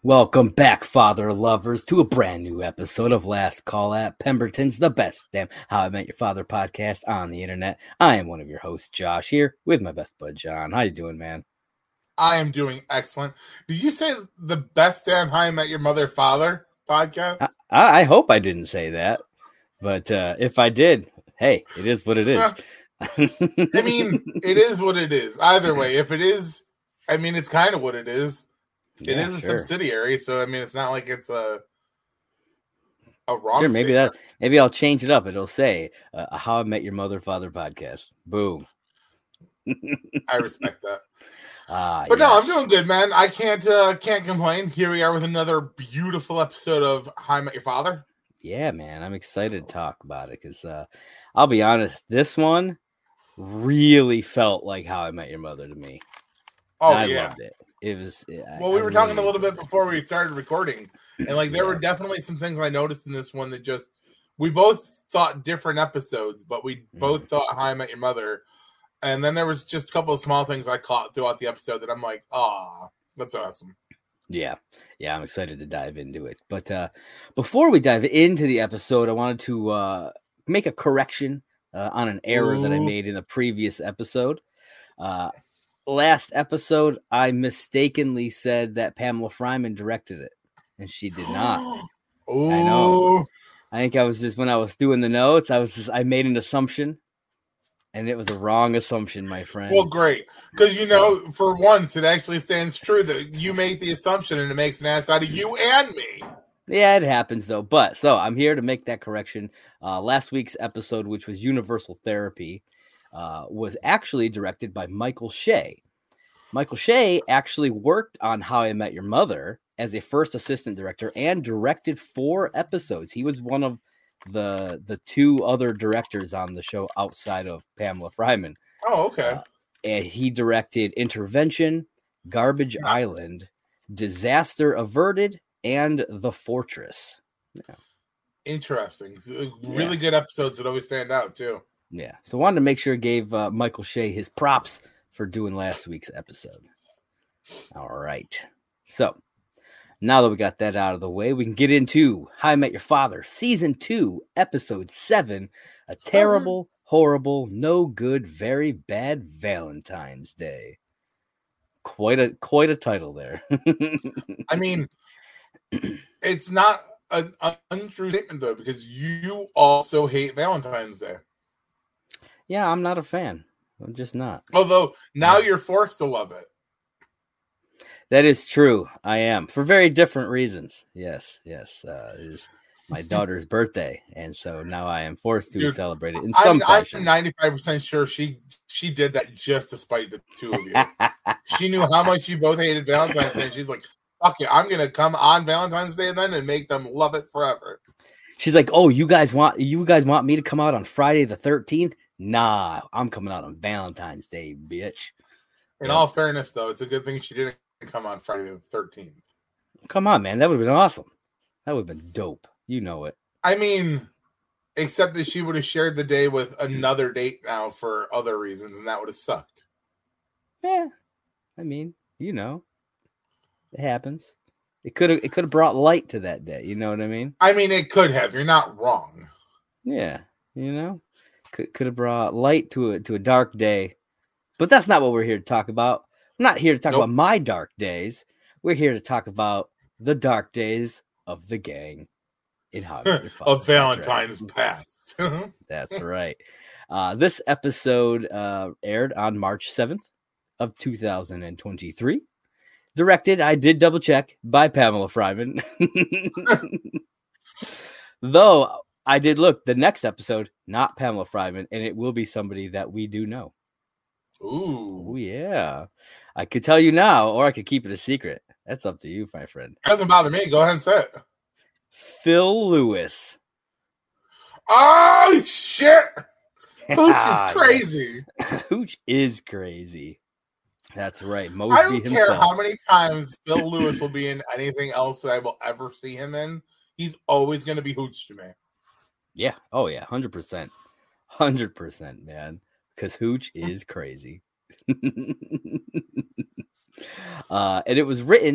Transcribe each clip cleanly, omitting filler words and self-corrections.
Welcome back, father lovers, to a brand new episode of Last Call at Pemberton's, the best damn How I Met Your Father podcast on the internet. I am one of your hosts, Josh, here with my best bud, John. How you doing, man? I am doing excellent. Did you say the best damn How I Met Your Mother Father podcast? I hope I didn't say that, but if I did, hey, it is what it is. I mean, it is what it is. Either way, if it is, I mean, it's kind of what it is. It is a subsidiary, so I mean, it's not like it's a wrong. Sure, maybe I'll change it up. It'll say a How I Met Your Mother Father podcast. Boom. I respect that. But no, I'm doing good, man. I can't complain. Here we are with another beautiful episode of How I Met Your Father. Yeah, man, I'm excited to talk about it because I'll be honest, this one really felt like How I Met Your Mother to me. Oh, I loved it. It was well. We were talking a little bit before we started recording, and like there were definitely some things I noticed in this one that just we both thought different episodes, but we both thought How I Met Your Mother. And then there was just a couple of small things I caught throughout the episode that I'm like, that's awesome. Yeah, I'm excited to dive into it. But before we dive into the episode, I wanted to make a correction on an error that I made in a previous episode. Last episode, I mistakenly said that Pamela Fryman directed it, and she did not. Oh, I know. I think I was just, when I was doing the notes, I made an assumption. And it was a wrong assumption, my friend. Well, great. Because, for once, it actually stands true that you make the assumption and it makes an ass out of you and me. Yeah, it happens, though. But, so, I'm here to make that correction. Last week's episode, which was Universal Therapy, was actually directed by Michael Shea. Michael Shea actually worked on How I Met Your Mother as a first assistant director and directed 4 episodes. He was one of the 2 other directors on the show outside of Pamela Fryman. Oh, okay. And he directed Intervention, Garbage Island, Disaster Averted, and The Fortress. Yeah. Interesting. Really good episodes that always stand out, too. Yeah. So I wanted to make sure I gave Michael Shea his props for doing last week's episode. All right. So now that we got that out of the way, we can get into How I Met Your Father, Season 2, Episode 7, A Terrible, Horrible, No Good, Very Bad Valentine's Day. Quite a title there. I mean, it's not an untrue statement, though, because you also hate Valentine's Day. Yeah, I'm not a fan. I'm just not. Although, now you're forced to love it. That is true. I am, for very different reasons. Yes. It is my daughter's birthday, and so now I am forced to celebrate it in some fashion. I'm 95% sure she did that just to spite the two of you. She knew how much you both hated Valentine's Day, and she's like, "Fuck it, I'm gonna come on Valentine's Day then and make them love it forever." She's like, "Oh, you guys want me to come out on Friday the 13th? Nah, I'm coming out on Valentine's Day, bitch." In all fairness, though, it's a good thing she didn't come on Friday the 13th. Come on, man. That would have been awesome. That would have been dope. You know it. I mean, except that she would have shared the day with another date now for other reasons, and that would have sucked. Yeah. I mean, it happens. It could have brought light to that day. You know what I mean? I mean, it could have. You're not wrong. Yeah. Could have brought light to a dark day. But that's not what we're here to talk about. I'm not here to talk about my dark days. We're here to talk about the dark days of the gang in How I Met Your Father. Of Valentine's past. That's right. This episode aired on March 7th of 2023. Directed, I did double check, by Pamela Fryman. Though I did look, the next episode, not Pamela Fryman, and it will be somebody that we do know. Ooh, yeah. I could tell you now, or I could keep it a secret. That's up to you, my friend. Doesn't bother me. Go ahead and say it. Phil Lewis. Oh, shit. Hooch is crazy. Hooch is crazy. That's right. Mosby I don't care how many times Phil Lewis will be in anything else that I will ever see him in. He's always going to be Hooch to me. Yeah. Oh, yeah. 100%. 100%, man. Because Hooch is crazy. And it was written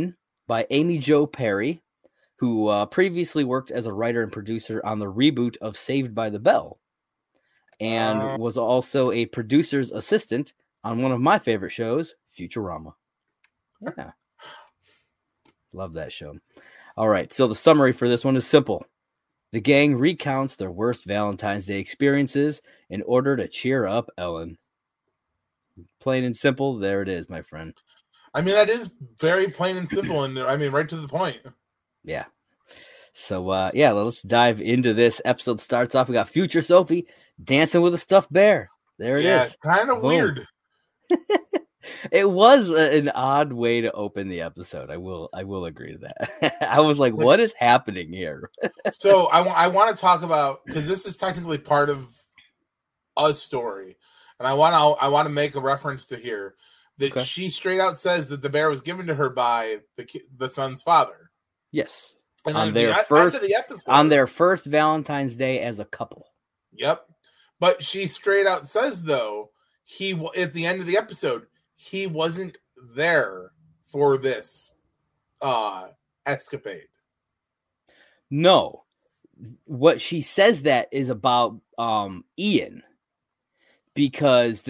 by Amy Jo Perry, who previously worked as a writer and producer on the reboot of Saved by the Bell, and was also a producer's assistant on one of my favorite shows, Futurama. Yeah. Love that show. All right, so the summary for this one is simple. The gang recounts their worst Valentine's Day experiences in order to cheer up Ellen. Plain and simple, there it is, my friend. I mean, that is very plain and simple, and I mean, right to the point. Yeah. So, let's dive into this. Episode starts off. We got future Sophie dancing with a stuffed bear. There it is. Kind of weird. It was an odd way to open the episode. I will agree to that. I was like, what is happening here? So I want to talk about, because this is technically part of a story, and I want to make a reference to here that she straight out says that the bear was given to her by the son's father. Yes. And on their first Valentine's Day as a couple. Yep. But she straight out says, though, at the end of the episode, he wasn't there for this escapade. No. What she says that is about Ian, because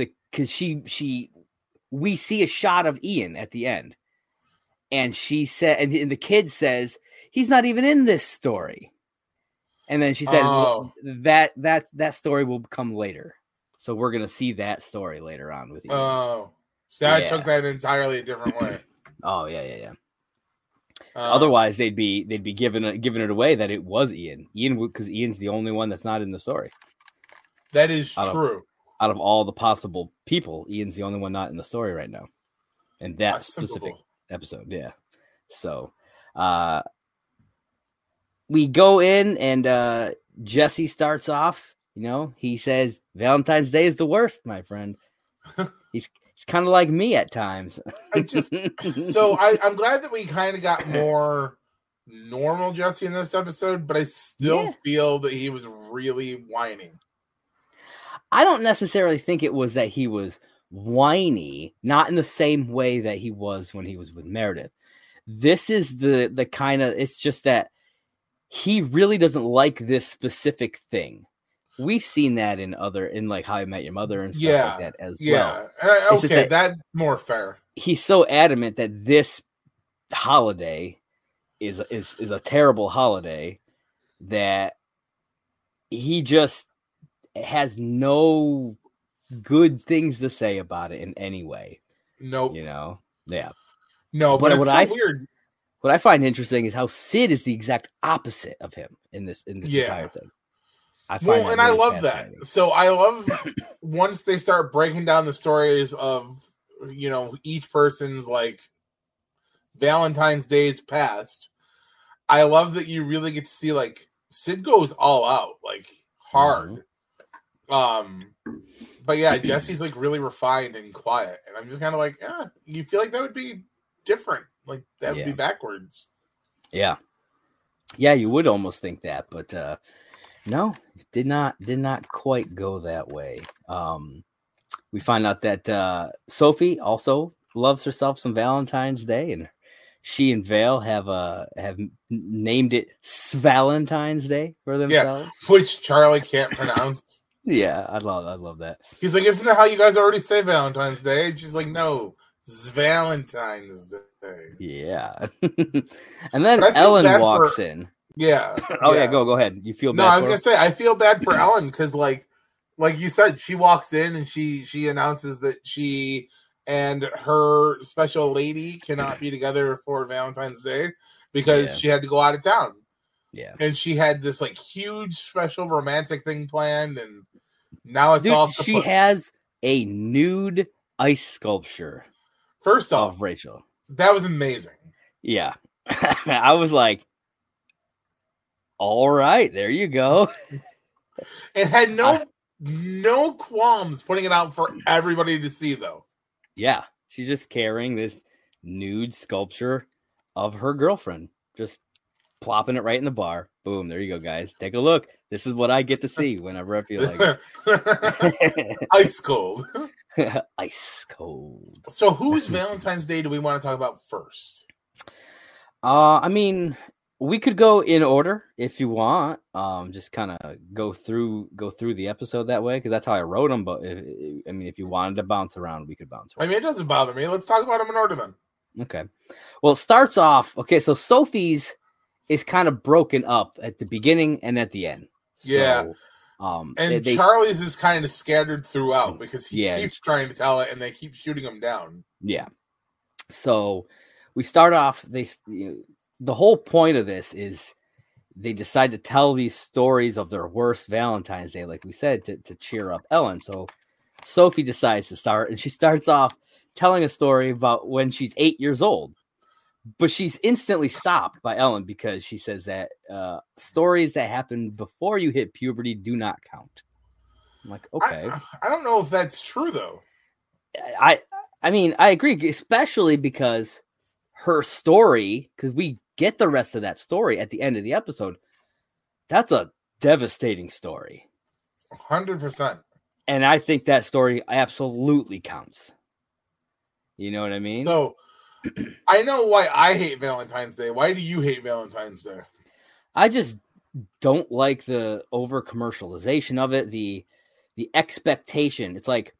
we see a shot of Ian at the end, and she said, and the kid says he's not even in this story, and then she said that story will come later, so we're gonna see that story later on with Ian. Oh, so I took that entirely a different way. Oh yeah. Otherwise, they'd be giving it away that it was Ian, because Ian's the only one that's not in the story. That is true. Out of all the possible people, Ian's the only one not in the story right now, in that specific episode. Yeah. So, we go in, and Jesse starts off. He says Valentine's Day is the worst, my friend. He's kind of like me at times. I'm glad that we kind of got more normal Jesse in this episode, but I still feel that he was really whining. I don't necessarily think it was that he was whiny, not in the same way that he was when he was with Meredith. This is the kind of, it's just that he really doesn't like this specific thing. We've seen that in like How I Met Your Mother and stuff like that as well. Okay, that's more fair. He's so adamant that this holiday is a terrible holiday that he just has no good things to say about it in any way. Nope. Yeah. No, but it's so weird. What I find interesting is how Sid is the exact opposite of him in this entire thing. I love that. So I love once they start breaking down the stories of, each person's like Valentine's Days past. I love that you really get to see like Sid goes all out, like hard. But yeah, Jesse's like really refined and quiet, and I'm just kind of like, you feel like that would be different, like that would be backwards. Yeah, you would almost think that, but no, it did not quite go that way. We find out that Sophie also loves herself some Valentine's Day, and she and Vale have named it Svalentine's Day for themselves, which Charlie can't pronounce. Yeah, I love that. He's like, isn't that how you guys already say Valentine's Day? And she's like, no, it's Valentine's Day. Yeah. And then Ellen walks in. Yeah. Go ahead. You feel bad? No, I was gonna say I feel bad for Ellen because like you said, she walks in and she announces that she and her special lady cannot be together for Valentine's Day because she had to go out of town. Yeah. And she had this like huge special romantic thing planned, and now it's she has a nude ice sculpture. First off, of Rachel. That was amazing. Yeah. I was like, all right, there you go. It had no qualms putting it out for everybody to see, though. Yeah. She's just carrying this nude sculpture of her girlfriend. Just plopping it right in the bar. Boom. There you go, guys. Take a look. This is what I get to see whenever I feel like it. Ice cold. Ice cold. So whose Valentine's Day do we want to talk about first? I mean, we could go in order if you want. Just kind of go through the episode that way because that's how I wrote them. But if you wanted to bounce around, we could bounce around. I mean, it doesn't bother me. Let's talk about them in order then. Okay. Well, it starts off. Okay, so Sophie's is kind of broken up at the beginning and at the end. Yeah. So, and Charlie's is kind of scattered throughout because he keeps trying to tell it, and they keep shooting him down. Yeah. So we start off. The whole point of this is they decide to tell these stories of their worst Valentine's Day, like we said, to cheer up Ellen. So Sophie decides to start, and she starts off telling a story about when she's 8 years old. But she's instantly stopped by Ellen because she says that stories that happen before you hit puberty do not count. I'm like, okay. I don't know if that's true, though. I mean, I agree, especially because her story, because we get the rest of that story at the end of the episode, that's a devastating story. 100%. And I think that story absolutely counts. You know what I mean? So, I know why I hate Valentine's Day. Why do you hate Valentine's Day? I just don't like the over commercialization of it, the expectation. It's like,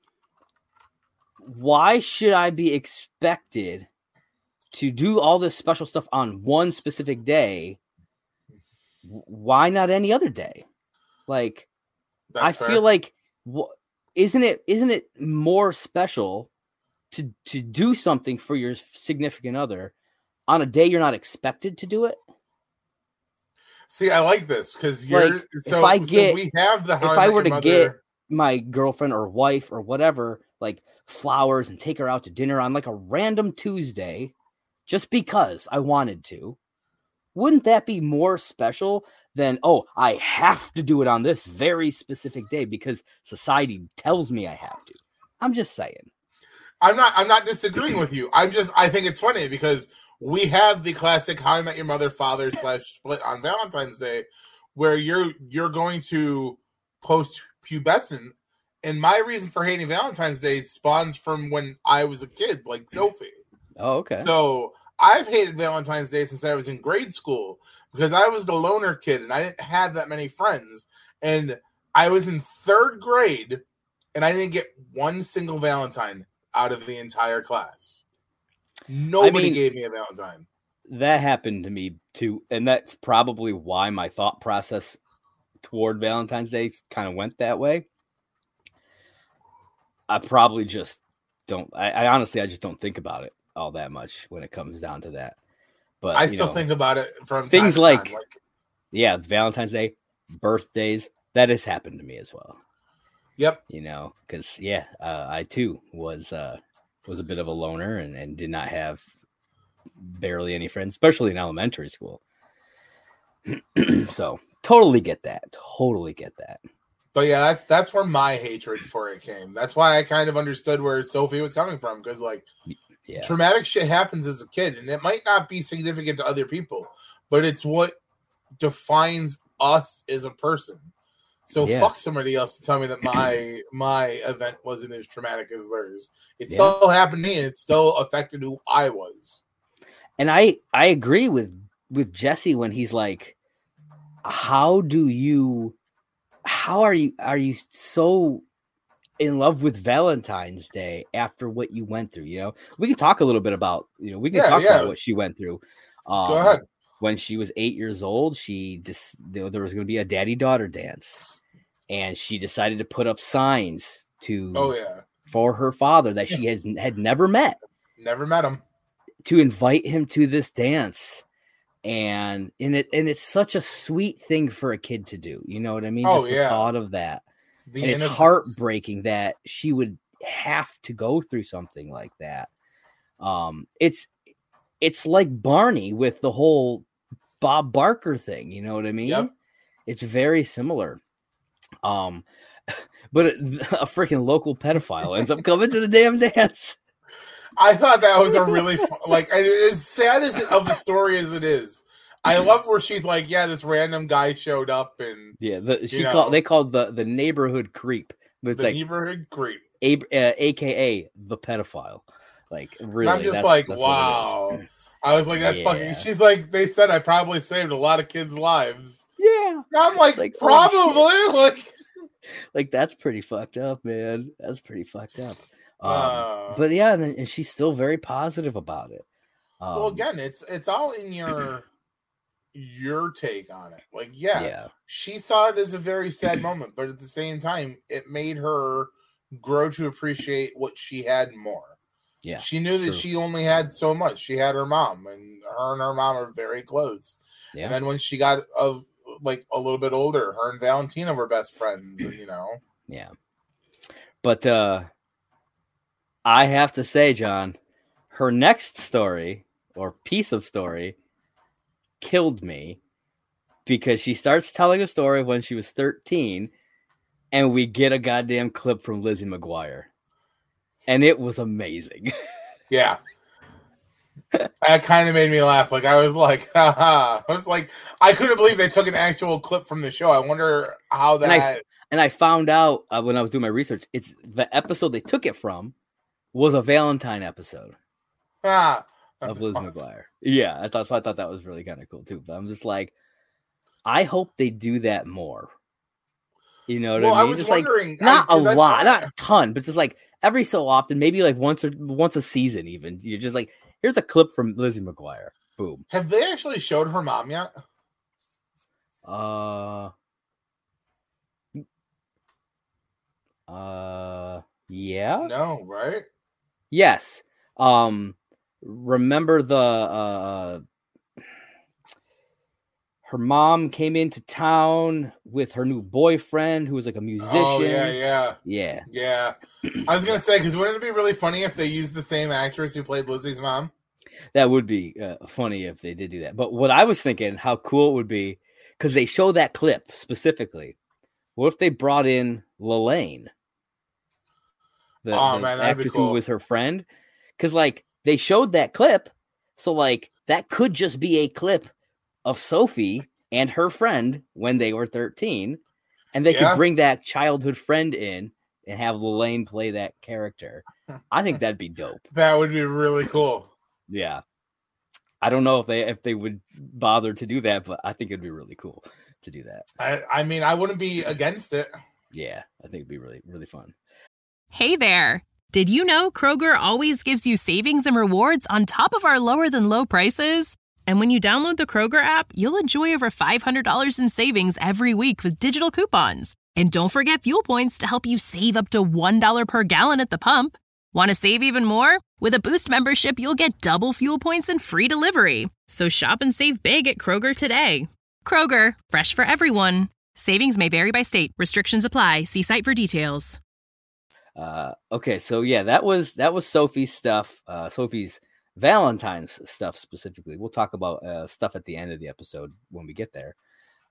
why should I be expected to do all this special stuff on one specific day? Why not any other day? Like, I feel like, isn't it more special to do something for your significant other on a day you're not expected to do it? See, I like this because we have if I were to get my girlfriend or wife or whatever, like, flowers and take her out to dinner on like a random Tuesday, just because I wanted to, wouldn't that be more special than, oh, I have to do it on this very specific day because society tells me I have to? I'm just saying. I'm not disagreeing with you. I think it's funny because we have the classic How I Met Your Mother father / split on Valentine's Day where you're going to post pubescent, and my reason for hating Valentine's Day spawns from when I was a kid, like Sophie. Oh, okay. So I've hated Valentine's Day since I was in grade school because I was the loner kid and I didn't have that many friends. And I was in 3rd grade and I didn't get one single Valentine out of the entire class. Nobody gave me a Valentine. That happened to me too. And that's probably why my thought process toward Valentine's Day kind of went that way. I probably just don't. I honestly just don't think about it all that much when it comes down to that. But I still think about it from things time to time. Yeah, Valentine's Day, birthdays, that has happened to me as well. Yep. Because I too was a bit of a loner and did not have barely any friends, especially in elementary school. So totally get that. But yeah, that's where my hatred for it came. That's why I kind of understood where Sophie was coming from, because traumatic shit happens as a kid, and it might not be significant to other people, but it's what defines us as a person. So fuck somebody else to tell me that my event wasn't as traumatic as theirs. It still happened to me, and it still affected who I was. And I agree with Jesse when he's like, how are you so in love with Valentine's Day after what you went through? We can talk a little bit about, about what she went through. Go ahead. When she was 8 years old, there was going to be a daddy-daughter dance, and she decided to put up signs for her father that she had never met. Never met him. To invite him to this dance. And it's such a sweet thing for a kid to do. You know what I mean? The thought of that. And it's heartbreaking that she would have to go through something like that. It's like Barney with the whole Bob Barker thing. You know what I mean? Yep. It's very similar. But a freaking local pedophile ends up coming to the damn dance. I thought that was a really as sad as of a story as it is. I love where she's like, this random guy showed up and they called the neighborhood creep. But it's neighborhood creep, AKA the pedophile. Like, really, and I'm just wow. I was like, that's fucking. She's like, they said I probably saved a lot of kids' lives. Yeah, I'm like probably like that's pretty fucked up, man. That's pretty fucked up. But yeah, and she's still very positive about it. Well, again, it's all in your take on it. Like, yeah, she saw it as a very sad moment, but at the same time, it made her grow to appreciate what she had more. Yeah, she knew that she only had so much. She had her mom, and her mom are very close. Yeah. And then when she got a little bit older, her and Valentina were best friends, and Yeah. But I have to say, John, her next story or piece of story killed me, because she starts telling a story when she was 13, and we get a goddamn clip from Lizzie McGuire. And it was amazing. Yeah. That kind of made me laugh. Like, I was like, haha. I was like, I couldn't believe they took an actual clip from the show. I wonder how that... And I found out when I was doing my research, it's the episode they took it from was a Valentine episode of Liz McGuire. Yeah, I thought that was really kind of cool too. But I'm just like, I hope they do that more. You know what I mean? I was just wondering, not a lot, not a ton, but just like every so often, maybe like once a season, even. You're just like, here's a clip from Lizzie McGuire. Boom. Have they actually showed her mom yet? Yeah. No, right? Yes. Remember the her mom came into town with her new boyfriend who was like a musician. Oh, yeah. I was gonna say, because wouldn't it be really funny if they used the same actress who played Lizzie's mom? That would be funny if they did do that. But what I was thinking, how cool it would be, because they show that clip specifically. What if they brought in Lelaine? The actress who was her friend? Because like they showed that clip, so like that could just be a clip of Sophie and her friend when they were 13, and they could bring that childhood friend in and have Lelaine play that character. I think that'd be dope. That would be really cool. Yeah. I don't know if they would bother to do that, but I think it'd be really cool to do that. I mean, I wouldn't be against it. Yeah, I think it'd be really, really fun. Hey there. Did you know Kroger always gives you savings and rewards on top of our lower than low prices? And when you download the Kroger app, you'll enjoy over $500 in savings every week with digital coupons. And don't forget fuel points to help you save up to $1 per gallon at the pump. Want to save even more? With a Boost membership, you'll get double fuel points and free delivery. So shop and save big at Kroger today. Kroger, fresh for everyone. Savings may vary by state. Restrictions apply. See site for details. Okay, so yeah, that was Sophie's stuff. Sophie's Valentine's stuff specifically. We'll talk about stuff at the end of the episode when we get there.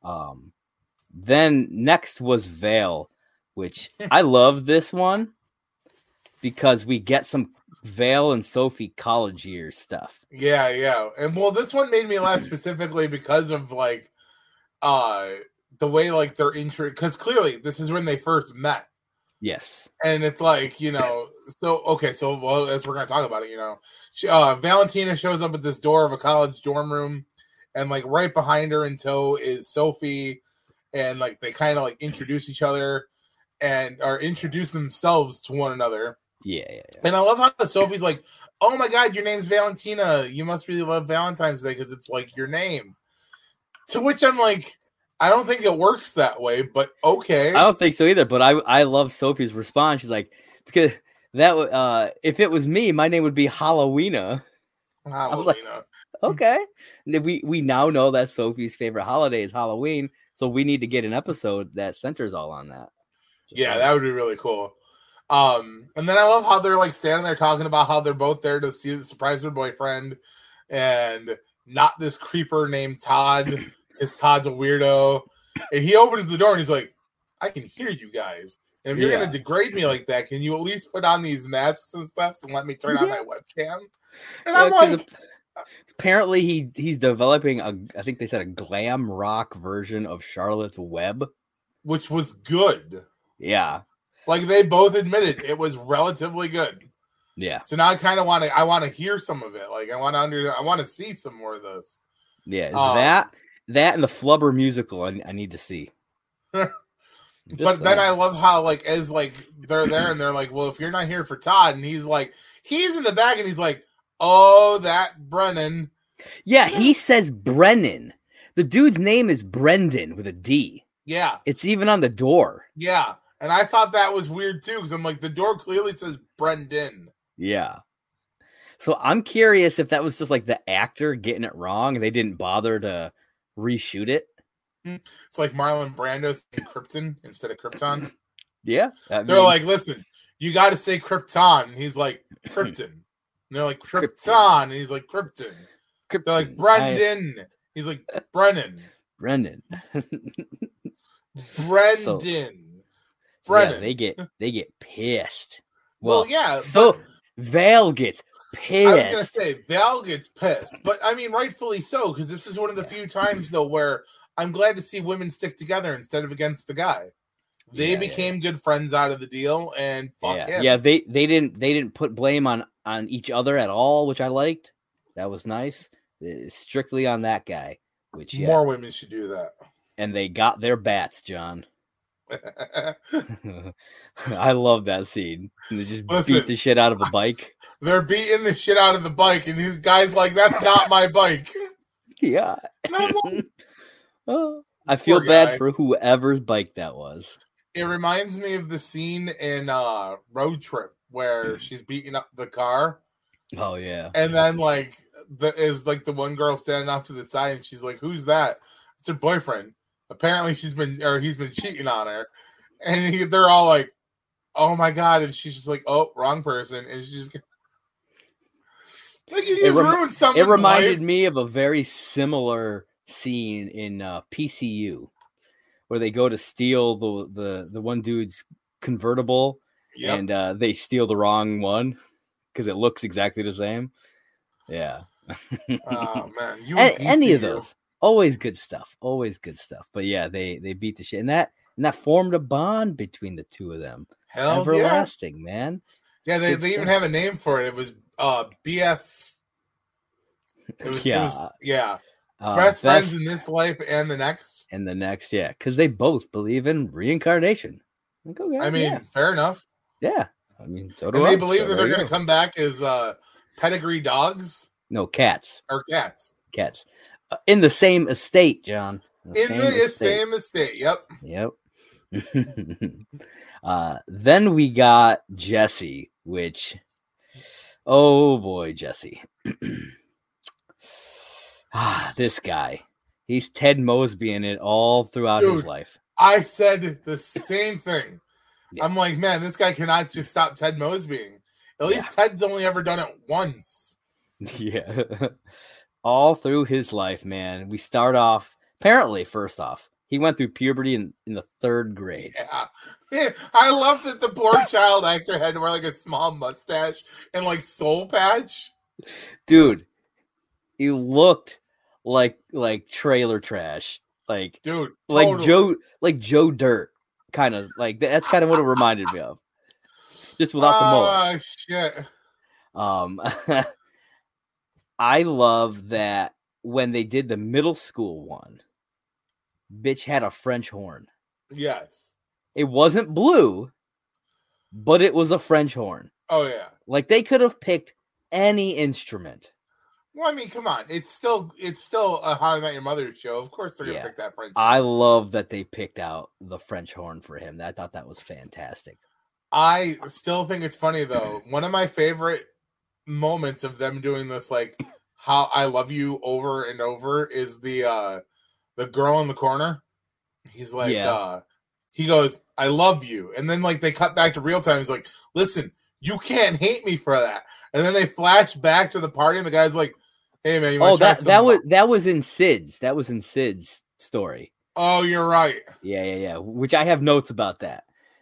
Then next was Vale, which I love this one because we get some Vale and Sophie college years stuff. Yeah. And well, this one made me laugh specifically because of like the way like their intro, because clearly this is when they first met. Yes. And it's like, so well, as we're going to talk about it, Valentina shows up at this door of a college dorm room, and like right behind her in tow is Sophie, and like they kind of like introduce each other or introduce themselves to one another. Yeah. And I love how Sophie's like, oh my God, your name's Valentina. You must really love Valentine's Day because it's like your name. To which I'm like, I don't think it works that way, but okay. I don't think so either, but I love Sophie's response. She's like, because that if it was me, my name would be Halloweena. I was like, okay. We now know that Sophie's favorite holiday is Halloween, so we need to get an episode that centers all on that. That would be really cool. And then I love how they're like standing there talking about how they're both there to surprise their boyfriend, and not this creeper named Todd. Because Todd's a weirdo. And he opens the door and he's like, I can hear you guys. And if you're going to degrade me like that, can you at least put on these masks and stuff and let me turn on my webcam? And I'm like... Apparently he's developing I think they said a glam rock version of Charlotte's Web. Which was good. Yeah. Like they both admitted it was relatively good. Yeah. So now I want to hear some of it. Like I want to see some more of this. Yeah. That and the Flubber musical I need to see. But then I love how like as like they're there and they're like, well, if you're not here for Todd, and he's in the back and he's like, oh, that Brennan. Yeah, he says Brennan. The dude's name is Brendan with a D. Yeah. It's even on the door. Yeah. And I thought that was weird too, because I'm like, the door clearly says Brendan. Yeah. So I'm curious if that was just like the actor getting it wrong and they didn't bother to reshoot it. It's like Marlon Brando saying Krypton instead of Krypton. Yeah. They're like, listen, you got to say Krypton. And he's like, Krypton. And they're like, Krypton. And he's like, Krypton. They're like, Brendan. He's like, Brennan. Brendan. Brendan. Brennan. Yeah, they get pissed. Well, yeah. So Val gets pissed. I was going to say, Val gets pissed. But, I mean, rightfully so, because this is one of the few times, though, where I'm glad to see women stick together instead of against the guy. They became good friends out of the deal, and fuck him. Yeah, they didn't put blame on each other at all, which I liked. That was nice. Strictly on that guy. Which more women should do that. And they got their bats, John. I love that scene. They just beat the shit out of a bike. They're beating the shit out of the bike, and these guys like, that's not my bike. Yeah. I feel bad for whoever's bike that was. It reminds me of the scene in Road Trip where she's beating up the car. Oh yeah. And then like the one girl standing off to the side, and she's like, "Who's that?" It's her boyfriend. Apparently, he's been cheating on her, and they're all like, "Oh my god!" And she's just like, "Oh, wrong person," and she's just like, "You just ruined something." It reminded me of a very similar scene in PCU, where they go to steal the one dude's convertible, and they steal the wrong one because it looks exactly the same. Yeah. Oh man, any of those. Always good stuff. But yeah, they beat the shit, and that formed a bond between the two of them. Hell everlasting, man. Yeah, they even have a name for it. It was BF. Best friends in this life and the next. Yeah, because they both believe in reincarnation. Like, okay, I mean, fair enough. Yeah, I mean, so do and I. they believe that they're going to come back as pedigree dogs. No, cats. Or cats. Cats. In the same estate, John. In the same estate. Yep. Then we got Jesse, which, oh boy, Jesse. This guy. He's Ted Mosby in it all throughout his life. I said the same thing. Yeah. I'm like, man, this guy cannot just stop Ted Mosbying. At least Ted's only ever done it once. Yeah. All through his life, man. We start off, apparently, first off, he went through puberty in the 3rd grade. Yeah. I love that the poor child actor had to wear like a small mustache and like soul patch. Dude, he looked like trailer trash. Like, dude, totally. like Joe Dirt. Kind of like that's kind of what it reminded me of. Just without the mullet. Oh shit. I love that when they did the middle school one, bitch had a French horn. Yes. It wasn't blue, but it was a French horn. Oh, yeah. Like they could have picked any instrument. Well, I mean, come on. It's still a How I Met Your Mother show. Of course they're going to pick that French horn. I love that they picked out the French horn for him. I thought that was fantastic. I still think it's funny, though. One of my favorite moments of them doing this, like, how I love you over and over is the girl in the corner. He's like, he goes, I love you. And then, like, they cut back to real time. He's like, listen, you can't hate me for that. And then they flash back to the party, and the guy's like, hey, man, you want to try that was in Sid's. That was in Sid's story. Oh, you're right. Yeah. Which I have notes about that.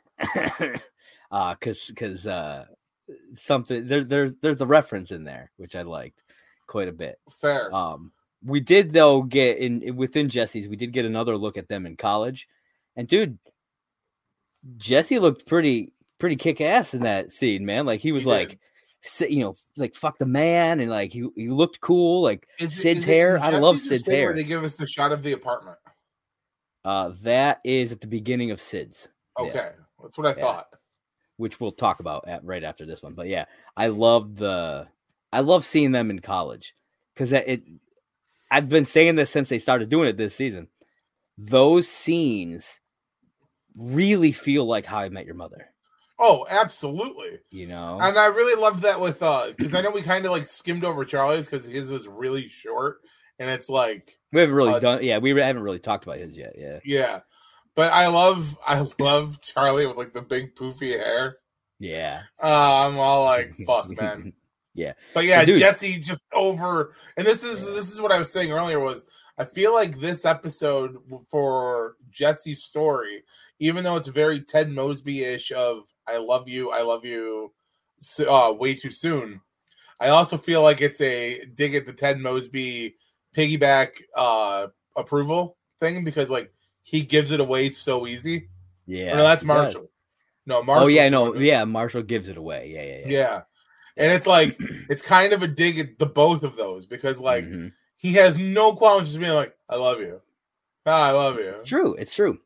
Because something there's a reference in there which I liked quite a bit. Fair. We did though get within Jesse's. We did get another look at them in college, and dude, Jesse looked pretty kick ass in that scene, man. Like he was like fuck the man, and like he looked cool, like Sid's is hair. I love Jesse's Sid's hair. Where they give us the shot of the apartment. That is at the beginning of Sid's. Okay, that's what I thought. Which we'll talk about right after this one. But yeah, I love seeing them in college because I've been saying this since they started doing it this season. Those scenes really feel like How I Met Your Mother. Oh, absolutely. You know, and I really love that with because I know we kind of like skimmed over Charlie's because his is really short, and it's like we haven't really done. Yeah, we haven't really talked about his yet. Yeah, but I love Charlie with like the big poofy hair. Yeah, I'm all like, fuck, man. Yeah, but yeah, Jesse just over, and this is what I was saying earlier was I feel like this episode for Jesse's story, even though it's very Ted Mosby-ish of I love you, way too soon. I also feel like it's a dig at the Ted Mosby piggyback approval thing because like he gives it away so easy. Yeah, no, that's Marshall. Does. No, Marshall. Oh yeah, no, yeah, Marshall gives it away. Yeah, and it's like it's kind of a dig at the both of those because like he has no qualms just being like, "I love you, I love you." It's true.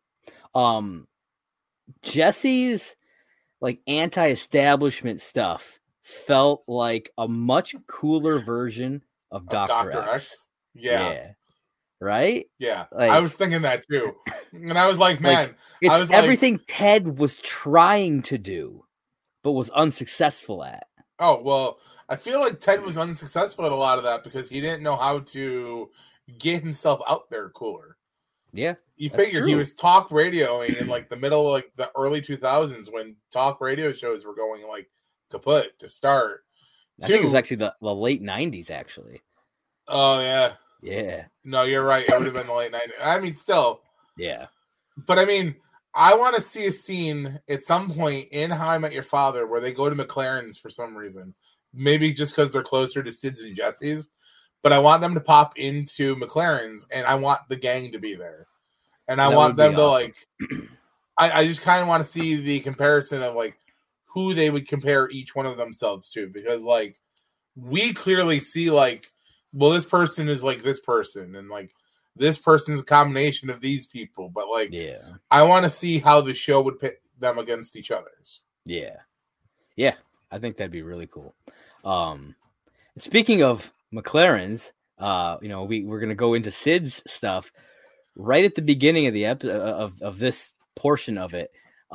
Jesse's like anti-establishment stuff felt like a much cooler version of Dr. X. Yeah. Right? Yeah. Like, I was thinking that too. And I was like, man, it's I was everything Ted was trying to do, but was unsuccessful at. Oh, well, I feel like Ted was unsuccessful at a lot of that because he didn't know how to get himself out there cooler. Yeah. You figure he was talk radioing in like the middle of like the early 2000s when talk radio shows were going like kaput to start. I think it was actually the late 90s, actually. Oh, yeah. Yeah. No, you're right. It would have been the late 90s. I mean, still. Yeah. But I mean, I want to see a scene at some point in How I Met Your Father where they go to McLaren's for some reason. Maybe just because they're closer to Sid's and Jesse's. But I want them to pop into McLaren's and I want the gang to be there. And I want them to like, I just kind of want to see the comparison of like who they would compare each one of themselves to. Because like, we clearly see like, well, this person is like this person. And like, this person's a combination of these people. But like, I want to see how the show would pit them against each other's. Yeah. Yeah. I think that'd be really cool. Speaking of McLaren's, we're going to go into Sid's stuff. Right at the beginning of the episode of this portion of it,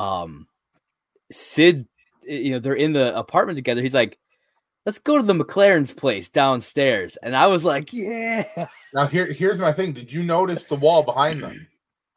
Sid, they're in the apartment together. He's like, "Let's go to the McLaren's place downstairs," and I was like, "Yeah." Now here's my thing. Did you notice the wall behind them?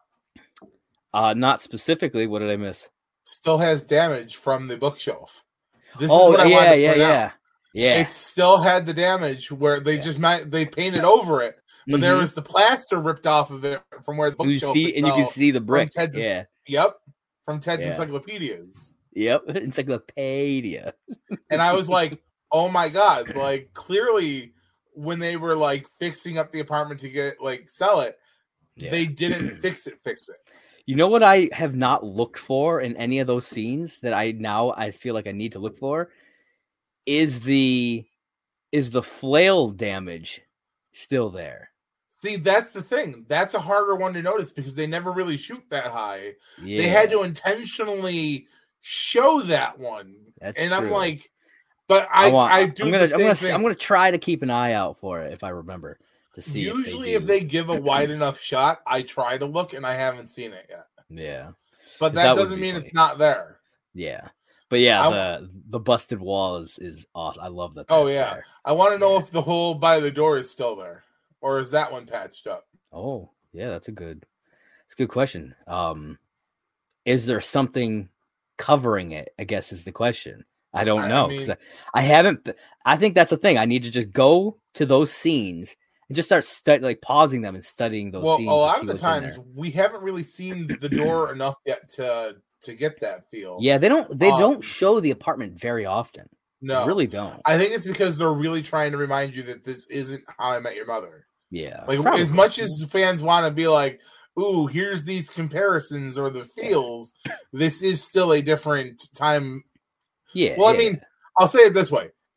Not specifically. What did I miss? Still has damage from the bookshelf. This is what I wanted to point out. Yeah. It still had the damage where they they painted over it. But there was the plaster ripped off of it from where the bookshelf you can see the brick. Yep. From Ted's encyclopedias. Yep. Encyclopedia. And I was like, oh my God. Like clearly when they were like fixing up the apartment to get like sell it, they didn't fix it. You know what I have not looked for in any of those scenes that I feel like I need to look for is the flail damage still there? See, that's the thing. That's a harder one to notice because they never really shoot that high. Yeah. They had to intentionally show that one. That's and true. I'm like, but I do the same thing. I'm gonna try to keep an eye out for it if I remember to see. Usually, if they give a wide enough shot, I try to look, and I haven't seen it yet. Yeah, but that doesn't mean it's not there. Yeah, but yeah, the busted wall is awesome. I love that. Oh yeah, there. I want to know if the hole by the door is still there. Or is that one patched up? Oh, yeah, that's a good question. Is there something covering it? I guess is the question. I don't know. I haven't. I think that's the thing. I need to just go to those scenes and just start pausing them and studying those scenes. Well, a lot of the times we haven't really seen the door enough yet to get that feel. Yeah, they don't show the apartment very often. No, they really don't. I think it's because they're really trying to remind you that this isn't How I Met Your Mother. Yeah. Like as much as fans want to be like, ooh, here's these comparisons or the feels, this is still a different time. Yeah. Well, I mean, I'll say it this way.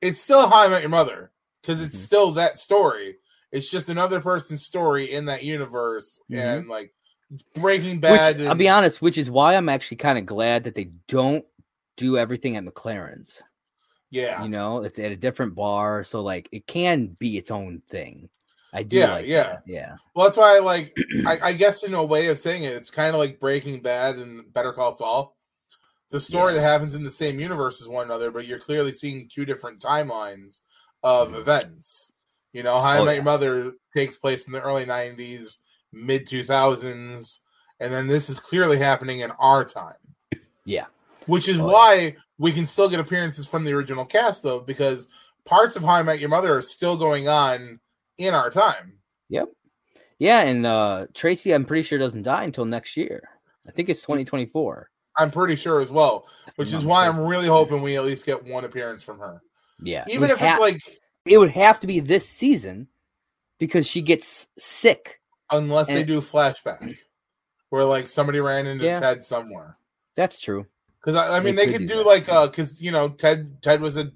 it's still How I Met Your Mother because it's still that story. It's just another person's story in that universe, and like it's Breaking Bad. I'll be honest, which is why I'm actually kind of glad that they don't do everything at McLaren's. Yeah, you know, it's at a different bar, so like it can be its own thing. I do like that. Yeah. Well, that's why I guess in a way of saying it, it's kind of like Breaking Bad and Better Call Saul. It's a story that happens in the same universe as one another, but you're clearly seeing two different timelines of events. You know, How I Met Your Mother takes place in the early 90s, mid 2000s, and then this is clearly happening in our time. Yeah. Which is why we can still get appearances from the original cast, though, because parts of How I Met Your Mother are still going on in our time. Yep. Yeah, and Tracy, I'm pretty sure, doesn't die until next year. I think it's 2024. I'm pretty sure as well, which is why I'm really hoping we at least get one appearance from her. Yeah. Even if it's like... It would have to be this season because she gets sick. Unless they do flashback where like somebody ran into Ted somewhere. That's true. Because I mean they could do like because you know Ted was a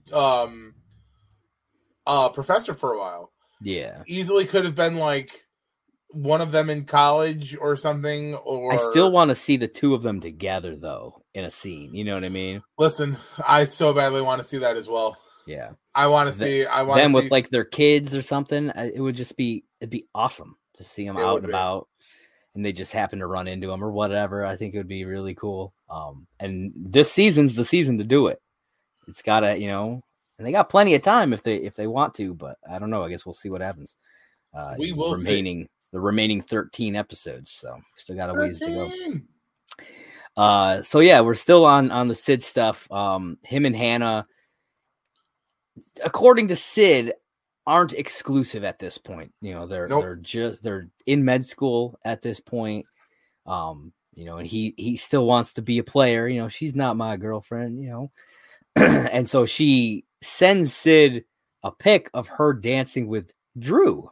professor for a while. Yeah. Easily could have been like one of them in college or something. Or I still want to see the two of them together though in a scene. You know what I mean? Listen, I so badly want to see that as well. Yeah. I want to see them with like their kids or something. It'd be awesome to see them out and about, and they just happen to run into them or whatever. I think it would be really cool. And this season's the season to do it. It's gotta, you know, and they got plenty of time if they want to, but I don't know. I guess we'll see what happens. We will see the remaining 13 episodes, so still got a ways to go. So yeah, we're still on the Sid stuff. Him and Hannah, according to Sid, aren't exclusive at this point. You know, they're in med school at this point. You know, and he still wants to be a player. You know, she's not my girlfriend, you know. And so she sends Sid a pic of her dancing with Drew.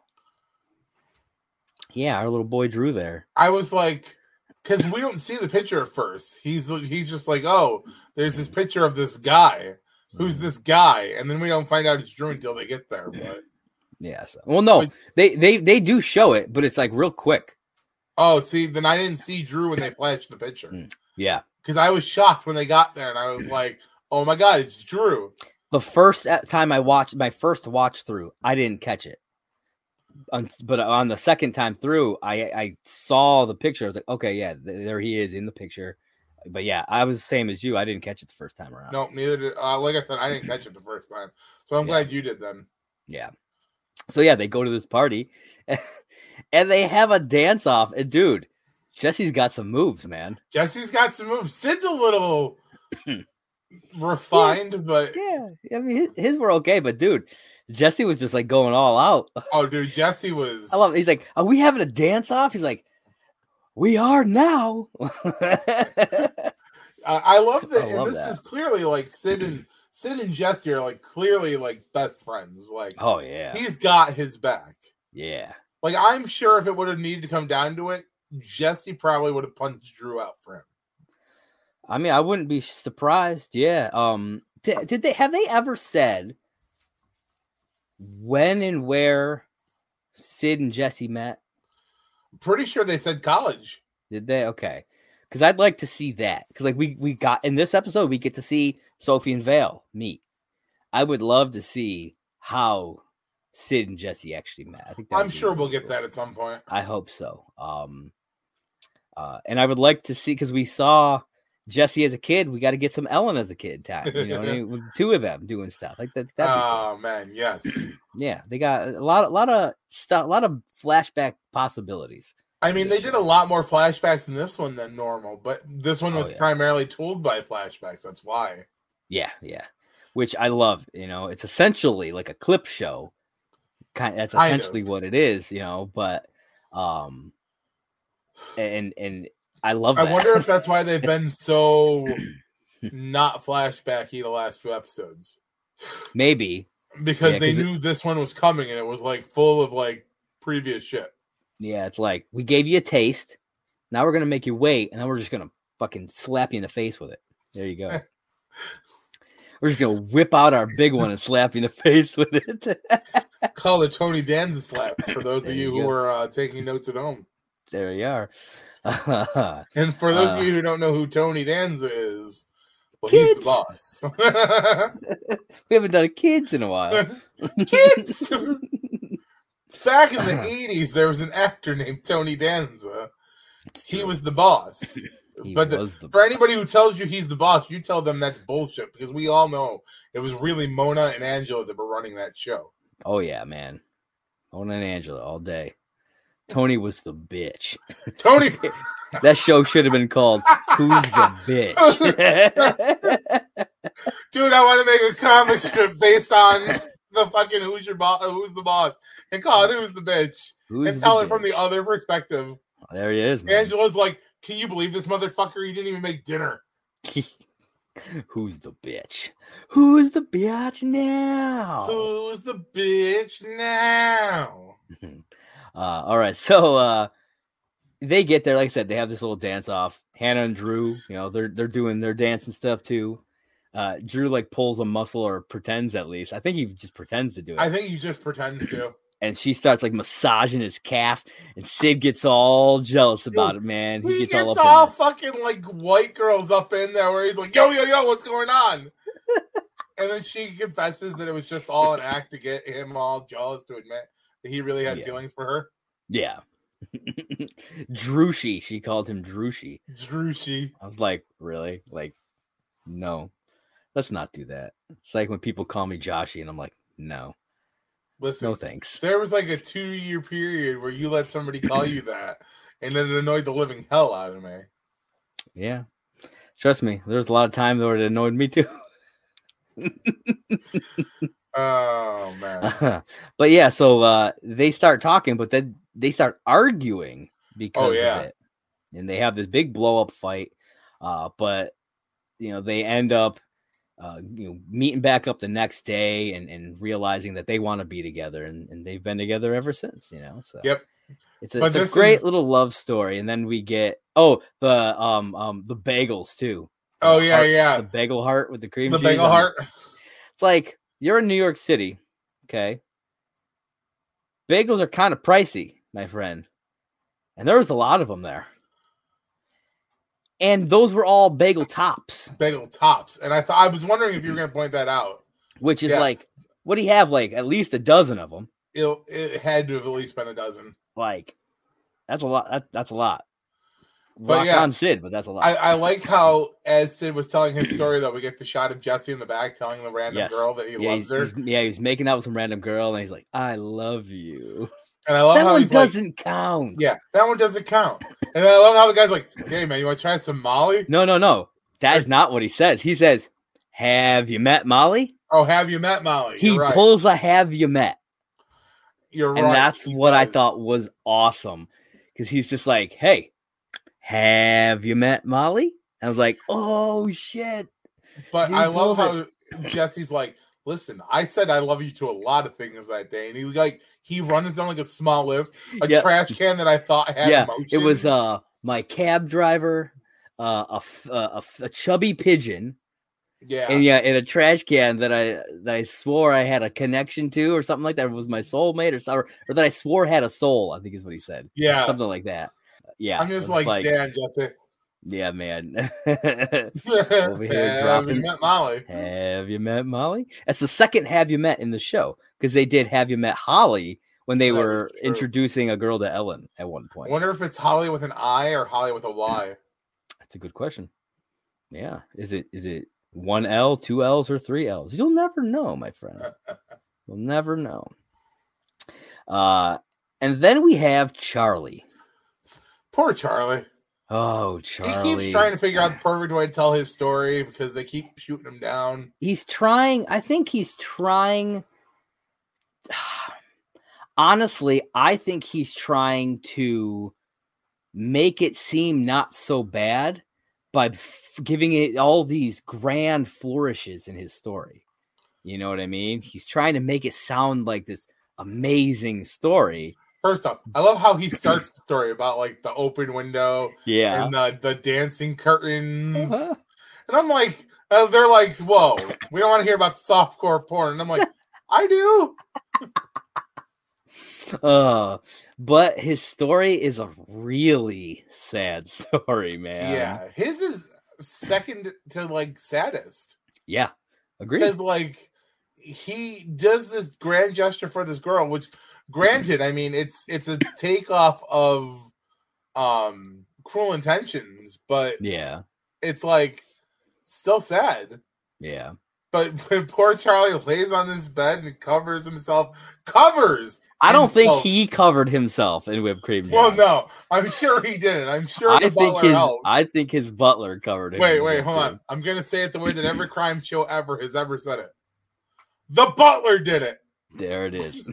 Yeah, our little boy Drew there. I was like, because we don't see the picture at first. He's just like, oh, there's this picture of this guy. Who's this guy? And then we don't find out it's Drew until they get there. But yeah, well, no, they do show it, but it's like real quick. Oh, see, then I didn't see Drew when they flashed the picture. Yeah, because I was shocked when they got there, and I was like, "Oh my god, it's Drew!" The first time I watched my first watch through, I didn't catch it, but on the second time through, I saw the picture. I was like, "Okay, yeah, there he is in the picture." But yeah, I was the same as you. I didn't catch it the first time around. No, neither did. Like I said, I didn't catch it the first time, so I'm glad you did then. Yeah. So yeah, they go to this party, and they have a dance off. And dude, Jesse's got some moves, man. Jesse's got some moves. Sid's a little refined, but yeah, I mean his were okay. But dude, Jesse was just like going all out. Oh, dude, Jesse was. I love it. He's like, "Are we having a dance off?" He's like, "We are now." I love that, and this is clearly like Sid and Jesse are like clearly like best friends. Like, oh yeah, he's got his back. Yeah, like I'm sure if it would have needed to come down to it, Jesse probably would have punched Drew out for him. I mean, I wouldn't be surprised. Yeah. Have they ever said when and where Sid and Jesse met? I'm pretty sure they said college. Did they? Okay. Because I'd like to see that. Because like we got in this episode, we get to see Sophie and Vale meet. I would love to see how Sid and Jesse actually met. I think I'm sure we'll get that at some point. I hope so. And I would like to see, because we saw Jesse as a kid, we got to get some Ellen as a kid time. You know what I mean? With the two of them doing stuff like that. Oh man, yes. Yeah, they got a lot of stuff, a lot of flashback possibilities. I mean, they did a lot more flashbacks in this one than normal, but this one was primarily told by flashbacks. That's why. Yeah. Which I love. You know, it's essentially like a clip show. That's essentially what it is. You know, but and I love that. I wonder if that's why they've been so not flashbacky the last few episodes. Maybe. Because they knew this one was coming and it was like full of like previous shit. Yeah, it's like, we gave you a taste. Now we're going to make you wait, and then we're just going to fucking slap you in the face with it. There you go. We're just gonna whip out our big one and slap you in the face with it. Call it Tony Danza slap for those of you who are taking notes at home. There you are. And for those of you who don't know who Tony Danza is, well, kids. He's the boss. We haven't done kids in a while. Kids. Back in the 80s, there was an actor named Tony Danza. He was the boss. For anybody who tells you he's the boss, you tell them that's bullshit, because we all know it was really Mona and Angela that were running that show. Oh, yeah, man. Mona and Angela all day. Tony was the bitch. Tony! That show should have been called Who's the Bitch? Dude, I want to make a comic strip based on the fucking Who's the Boss, and call it Who's the Bitch. And tell it from the other perspective. There he is, man. Angela's like, can you believe this motherfucker? He didn't even make dinner. Who's the bitch? Who's the bitch now? Who's the bitch now? All right, so they get there. Like I said, they have this little dance off. Hannah and Drew, they're doing their dance and stuff too. Drew like pulls a muscle, or pretends at least. I think he just pretends to do it. I think he just pretends to. And she starts like massaging his calf, and Sid gets all jealous about it, man. He gets all fucking like white girls up in there where he's like, yo, what's going on? And then she confesses that it was just all an act to get him all jealous to admit that he really had feelings for her. Yeah. Drewshi. She called him Drewshi. Drewshi. I was like, really? Like, no. Let's not do that. It's like when people call me Joshy, and I'm like, no. Listen, no thanks. There was like a 2-year period where you let somebody call you that, and then it annoyed the living hell out of me. Yeah. Trust me, there's a lot of time where it annoyed me too. Oh, man. But yeah, so they start talking, but then they start arguing because of it. And they have this big blow-up fight. But, they end up meeting back up the next day and realizing that they want to be together, and they've been together ever since, So yep, it's a great little love story. And then we get the bagels too. Oh yeah, the bagel heart with the cream cheese. The bagel heart. It's like you're in New York City, okay? Bagels are kind of pricey, my friend, and there was a lot of them there. And those were all bagel tops. Bagel tops. And I was wondering if you were going to point that out. Which is like, what do you have? Like at least a dozen of them. It had to have at least been a dozen. Like, that's a lot. That's a lot. But Rock on Sid, but that's a lot. I like how, as Sid was telling his story, though, we get the shot of Jesse in the back telling the random girl that he loves her. He's making out with some random girl, and he's like, I love you. And I love that how one he's doesn't count. Yeah, that one doesn't count. And I love how the guy's like, hey, man, you want to try some Molly? No. That is not what he says. He says, have you met Molly? Oh, have you met Molly? He pulls a have you met. You're right. And that's what I thought was awesome. Because he's just like, hey, have you met Molly? And I was like, oh, shit. But I love how Jesse's like, listen, I said I love you to a lot of things that day. And he runs down like a small list, a trash can that I thought had emotion. It was my cab driver, a chubby pigeon. Yeah. And in a trash can that I swore I had a connection to, or something like that. It was my soulmate, or that I swore had a soul, I think is what he said. Yeah. Something like that. Yeah. I'm just like, damn, Jesse. Yeah, man. Over here dropping. Have you met Molly? Have you met Molly? That's the second Have You Met in the show, because they did Have You Met Holly when they were introducing a girl to Ellen at one point. I wonder if it's Holly with an I or Holly with a Y. That's a good question. Yeah. Is it one L, 2 L's, or 3 L's? You'll never know, my friend. You'll never know. And then we have Charlie. Poor Charlie. Oh, Charlie. He keeps trying to figure out the perfect way to tell his story because they keep shooting him down. He's trying. I think he's trying. Honestly, I think he's trying to make it seem not so bad by giving it all these grand flourishes in his story. You know what I mean? He's trying to make it sound like this amazing story. First off, I love how he starts the story about like the open window, and the dancing curtains, and I'm like, They're like, whoa, we don't want to hear about softcore porn. And I'm like, I do. But his story is a really sad story, man. Yeah, his is second to like saddest. Yeah, agreed. Because like he does this grand gesture for this girl, which, granted, I mean it's a takeoff of Cruel Intentions, but yeah, it's like still sad. Yeah. But poor Charlie lays on this bed and covers himself. I don't think he covered himself in whipped cream. Well, no, I'm sure he didn't. I'm sure the butler helped. I think his butler covered him. Wait, hold on. I'm gonna say it the way that every crime show ever has ever said it. The butler did it. There it is.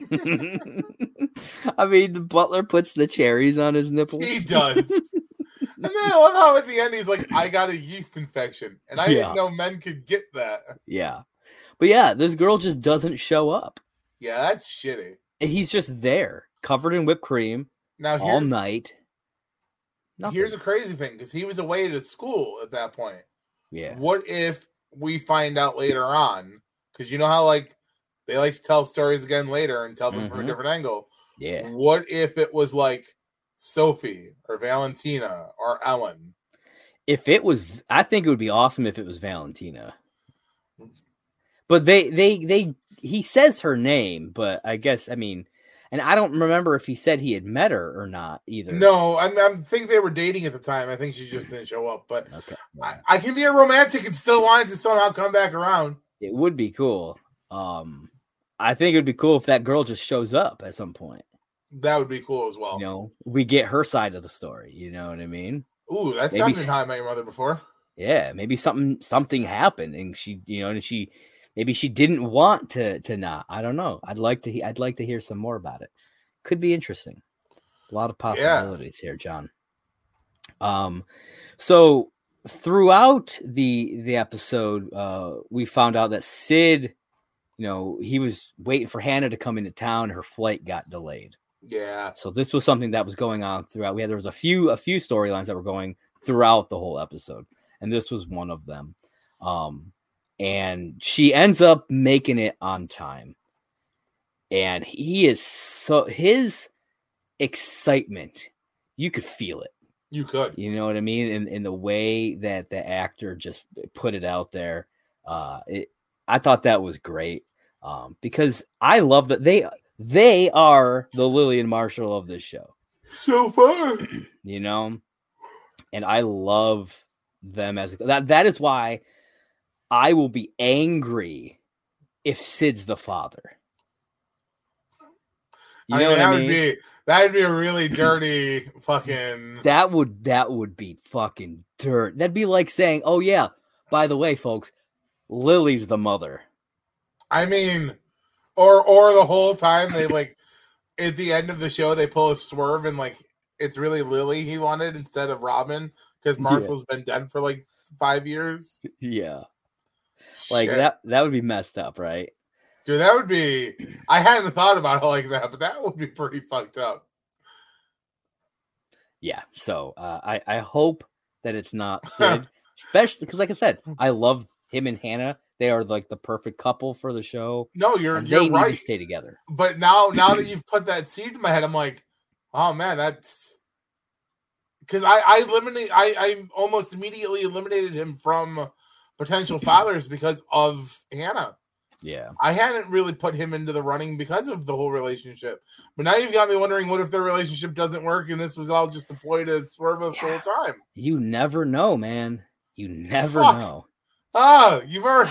I mean, the butler puts the cherries on his nipples. He does. And then I love how at the end he's like, I got a yeast infection. And I didn't know men could get that. Yeah. But yeah, this girl just doesn't show up. Yeah, that's shitty. And he's just there, covered in whipped cream all night. Nothing. Here's a crazy thing, because he was away to school at that point. Yeah. What if we find out later on? Because you know how like they like to tell stories again later and tell them from a different angle. Yeah. What if it was like Sophie or Valentina or Ellen? If it was, I think it would be awesome if it was Valentina. But he says her name, but I guess, I mean, and I don't remember if he said he had met her or not either. No, I think they were dating at the time. I think she just didn't show up. But okay. I can be a romantic and still want to somehow come back around. It would be cool. I think it would be cool if that girl just shows up at some point. That would be cool as well. You know, we get her side of the story. You know what I mean? Ooh, that's happened in How I Met Your Mother before. Yeah, maybe something happened, and she, you know, and maybe she didn't want to not. I don't know. I'd like to hear some more about it. Could be interesting. A lot of possibilities here, John. So throughout the episode, we found out that Sid, you know, he was waiting for Hannah to come into town. Her flight got delayed. Yeah. So this was something that was going on throughout. There was a few storylines that were going throughout the whole episode, and this was one of them. And she ends up making it on time. And his excitement, you could feel it. You could. You know what I mean? In the way that the actor just put it out there. I thought that was great. Because I love that they are the Lillian Marshall of this show. So far. You know? And I love them as that is why I will be angry if Sid's the father. You know what I mean? That'd be a really dirty fucking. That would be fucking dirt. That'd be like saying, "Oh yeah, by the way, folks, Lily's the mother." I mean, or the whole time they like at the end of the show they pull a swerve and like it's really Lily he wanted instead of Robin because Marshall's been dead for like 5 years. Yeah. Like that would be messed up, right? Dude, that would be. I hadn't thought about it like that, but that would be pretty fucked up. Yeah, so I hope that it's not Sid, especially because, like I said, I love him and Hannah. They are like the perfect couple for the show. No, you're right. They need to stay together. But now that you've put that seed in my head, I'm like, oh man, that's because I almost immediately eliminated him from potential fathers because of Hannah. Yeah. I hadn't really put him into the running because of the whole relationship. But now you've got me wondering, what if their relationship doesn't work and this was all just a ploy to swerve us the whole time? You never know, man. You never know. You've heard.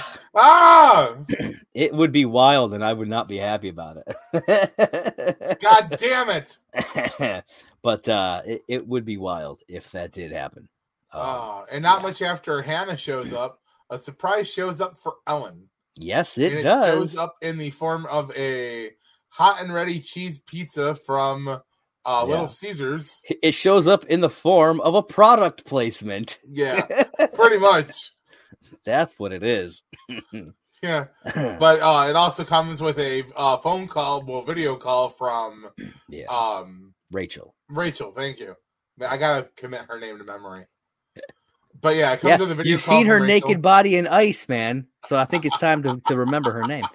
It would be wild and I would not be happy about it. God damn it. But it would be wild if that did happen. And not much after Hannah shows up, a surprise shows up for Ellen. Yes, it does. It shows up in the form of a hot and ready cheese pizza from Little Caesars. It shows up in the form of a product placement. Yeah, pretty much. That's what it is. Yeah, but it also comes with a video call from Rachel. Rachel, thank you. I gotta commit her name to memory. But yeah, it comes with a video. You've seen her naked body in ice, man. So I think it's time to remember her name.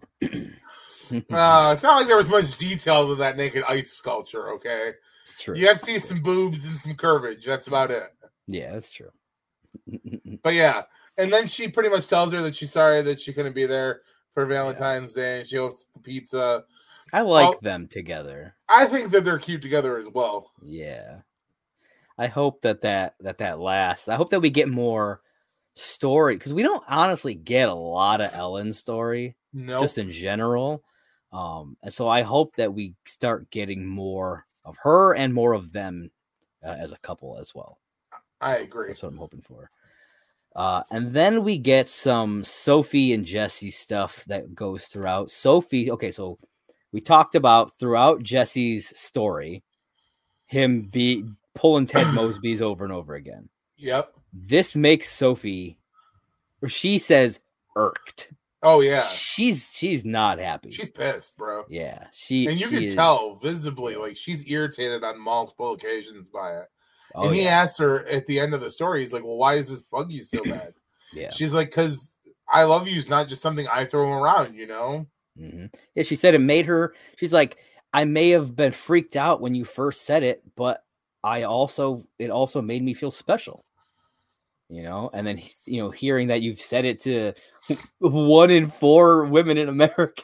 It's not like there was much detail to that naked ice sculpture. Okay, it's true. You got to see some boobs and some curvage. That's about it. Yeah, that's true. But yeah, and then she pretty much tells her that she's sorry that she couldn't be there for Valentine's Day, and she hopes the pizza. I like them together. I think that they're cute together as well. Yeah. I hope that lasts. I hope that we get more story, because we don't honestly get a lot of Ellen's story, just in general. And so I hope that we start getting more of her and more of them as a couple as well. I agree. That's what I'm hoping for. And then we get some Sophie and Jesse stuff that goes throughout. Sophie, okay, so we talked about throughout Jesse's story, him pulling Ted Mosby's over and over again. Yep. This makes Sophie, or she says, irked. Oh yeah. She's not happy. She's pissed, bro. Yeah. And you can tell visibly, like, she's irritated on multiple occasions by it. Oh, and he asks her at the end of the story, he's like, well, why does this bug you so bad? Yeah. She's like, because I love you is not just something I throw around, you know? Mm-hmm. Yeah, she said it made her, she's like, I may have been freaked out when you first said it, but it also made me feel special, you know? And then, you know, hearing that you've said it to 1 in 4 women in America,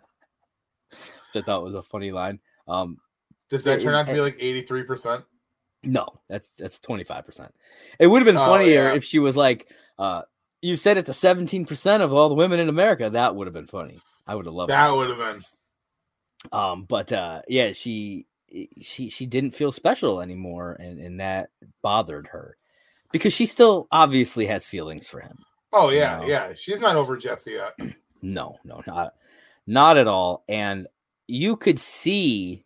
which I thought was a funny line. Does that turn out to be like 83%? No, that's 25%. It would have been funnier if she was like, you said it to 17% of all the women in America. That would have been funny. I would have loved that. That would have been. But yeah, she didn't feel special anymore, and that bothered her because she still obviously has feelings for him. Oh yeah, yeah. She's not over Jesse yet. No, not at all. And you could see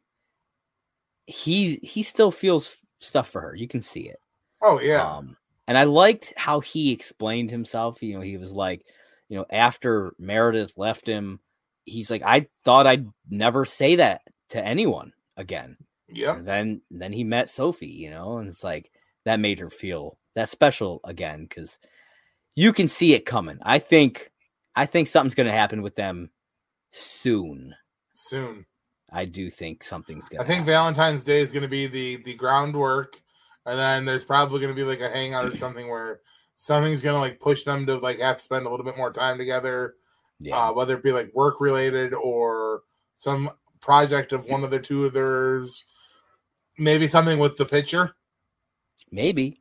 he still feels stuff for her. You can see it. Oh yeah. And I liked how he explained himself. You know, he was like, you know, after Meredith left him, he's like, I thought I'd never say that to anyone again. Yeah. And then he met Sophie, you know, and it's like that made her feel that special again, because you can see it coming. I think something's going to happen with them soon. I do think something's going to happen. Valentine's Day is going to be the groundwork, and then there's probably going to be like a hangout or something where something's going to like push them to like have to spend a little bit more time together. Yeah. Whether it be like work related or some project of one of the two of theirs, maybe something with the picture. Maybe.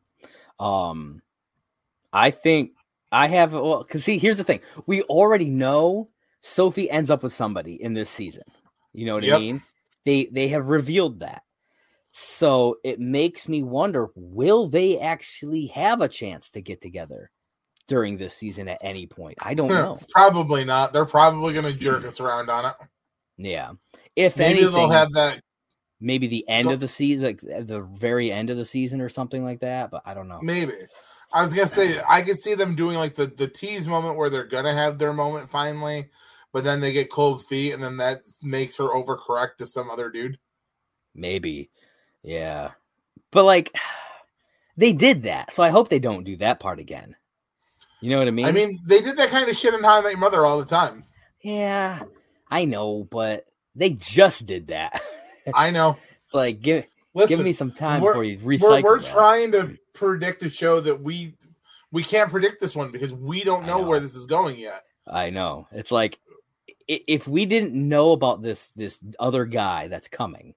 I think I have, because see, here's the thing. We already know Sophie ends up with somebody in this season. You know what I mean? They have revealed that. So it makes me wonder, will they actually have a chance to get together during this season at any point? I don't know. Probably not. They're probably going to jerk us around on it. Yeah. If maybe anything, they'll have that. Maybe the end of the season, like the very end of the season or something like that. But I don't know. Maybe. I was going to say, I could see them doing like the tease moment where they're going to have their moment finally, but then they get cold feet and then that makes her overcorrect to some other dude. Maybe. Yeah. But like, they did that. So I hope they don't do that part again. You know what I mean? I mean, they did that kind of shit in How I Met Your Mother all the time. Yeah, I know, but they just did that. I know. It's like, give me some time before you recycle. We're trying to predict a show that we can't predict this one because we don't know where this is going yet. I know. It's like, if we didn't know about this other guy that's coming,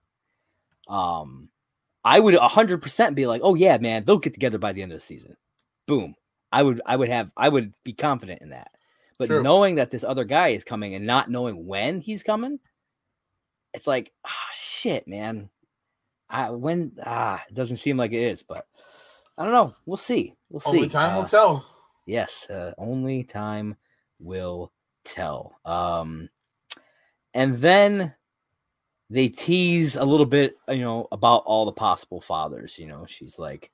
I would 100% be like, oh yeah, man, they'll get together by the end of the season. Boom. I would be confident in that. But knowing that this other guy is coming and not knowing when he's coming, it's like, shit, man. It doesn't seem like it is, but I don't know. We'll see. Only time will tell. Yes, only time will tell. And then they tease a little bit, you know, about all the possible fathers. You know, she's like,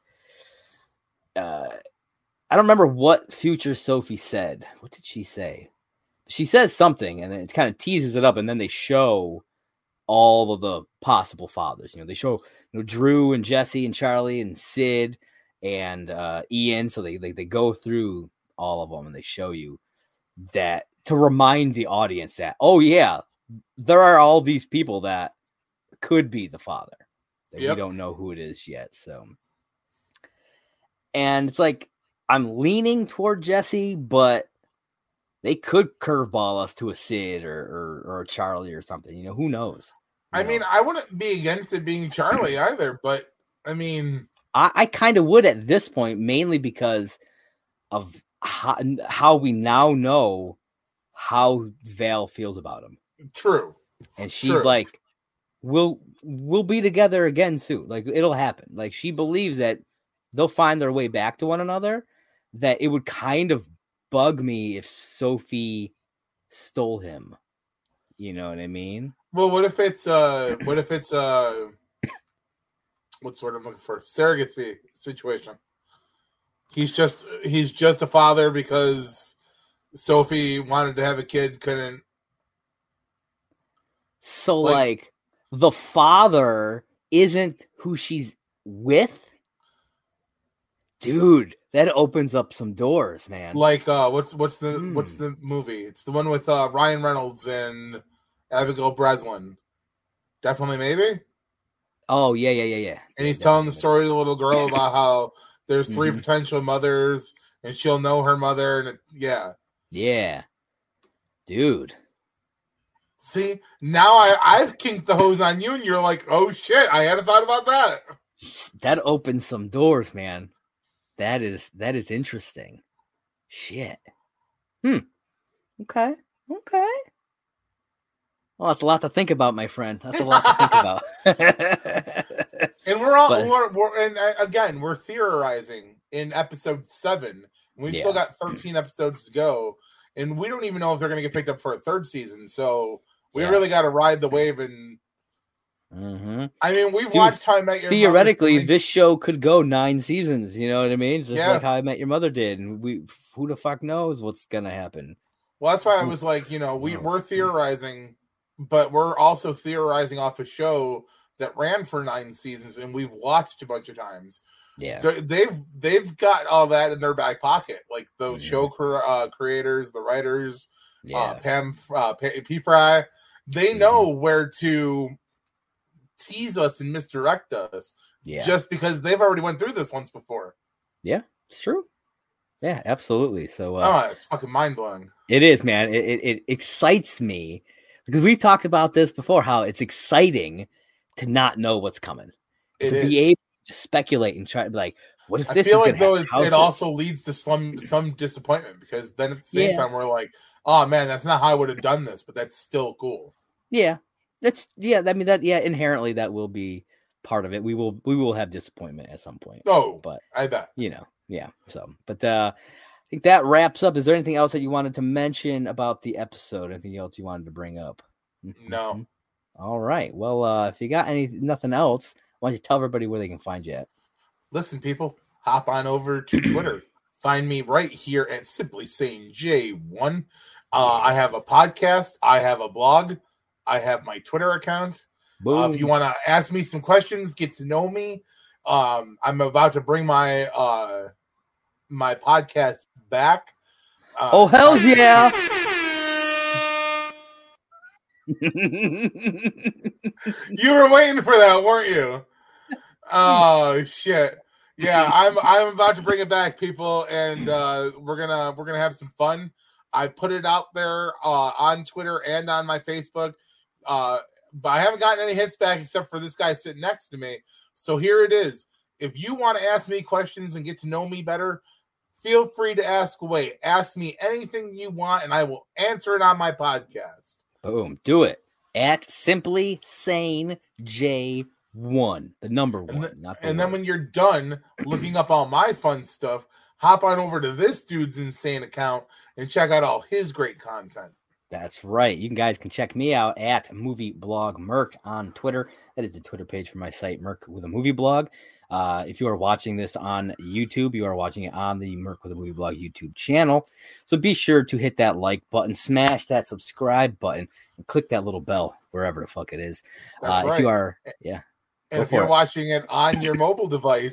I don't remember what future Sophie said. What did she say? She says something, and then it kind of teases it up, and then they show all of the possible fathers. You know, they show, you know, Drew and Jesse and Charlie and Sid and Ian. So they go through all of them and they show you that to remind the audience that, oh yeah, there are all these people that could be the father that we don't know who it is yet. So, and it's like, I'm leaning toward Jesse, but they could curveball us to a Sid or a Charlie or something. You know, who knows? I mean, I wouldn't be against it being Charlie either, but I mean, I kind of would at this point, mainly because of how we now know how Val feels about him. True. And she's like, we'll be together again soon. Like, it'll happen. Like, she believes that they'll find their way back to one another, that it would kind of bug me if Sophie stole him. You know what I mean? Well, what if it's what's the word I'm looking for? Surrogacy situation. He's just a father because Sophie wanted to have a kid, couldn't. So like the father isn't who she's with? Dude, that opens up some doors, man. Like what's the movie? It's the one with Ryan Reynolds and Abigail Breslin. Definitely Maybe? Oh, yeah. And he's telling the story to the little girl about how there's 3 potential mothers and she'll know her mother, and Yeah. Dude. See, now I've kinked the hose on you and you're like, oh shit, I hadn't thought about that. That opens some doors, man. That is interesting. Shit. Okay. Well, that's a lot to think about, my friend. That's a lot to think about. And we're theorizing in episode 7. We've still got 13 episodes to go, and we don't even know if they're going to get picked up for a 3rd season. So we really got to ride the wave. And I mean, we've watched How I Met Your Mother. Theoretically, this show could go 9 seasons. You know what I mean? Just like How I Met Your Mother did, and who the fuck knows what's going to happen? Well, that's why I was like, we're theorizing, but we're also theorizing off a show that ran for 9 seasons, and we've watched a bunch of times. Yeah, they've got all that in their back pocket, like those show creators, the writers, P. Fry. They know where to tease us and misdirect us, just because they've already went through this once before. Yeah, it's true. Yeah, absolutely. So, it's fucking mind blowing. It is, man. It excites me because we've talked about this before. How it's exciting to not know what's coming, be able to speculate and try to be like, what if this? I feel like though it also leads to some disappointment, because then at the same time we're like, oh man, that's not how I would have done this, but that's still cool. Yeah, I mean inherently that will be part of it. We will have disappointment at some point. Oh, but I bet So, but I think that wraps up. Is there anything else that you wanted to mention about the episode? Anything else you wanted to bring up? No. All right. Well, if you got nothing else, why don't you tell everybody where they can find you at? Listen, people, hop on over to Twitter. Find me right here at Simply Saying J1. I have a podcast. I have a blog. I have my Twitter account. If you want to ask me some questions, get to know me. I'm about to bring my my podcast back. Oh, hell's yeah. You were waiting for that, weren't you? Oh shit. Yeah, I'm about to bring it back, people, and we're gonna have some fun. I put it out there on Twitter and on my Facebook, but I haven't gotten any hits back except for this guy sitting next to me. So here it is. If you want to ask me questions and get to know me better, feel free to ask away. Ask me anything you want, and I will answer it on my podcast. Boom. Do it. At Simply Sane J1. The number 1. Then when you're done looking up all my fun stuff, hop on over to this dude's insane account and check out all his great content. That's right. You guys can check me out at Movie Blog Merc on Twitter. That is the Twitter page for my site, Merc with a Movie Blog. If you are watching this on YouTube, you are watching it on the Merc with a Movie Blog YouTube channel. So be sure to hit that like button, smash that subscribe button, and click that little bell wherever the fuck it is. That's right. If you are, and if you're watching it on your mobile device,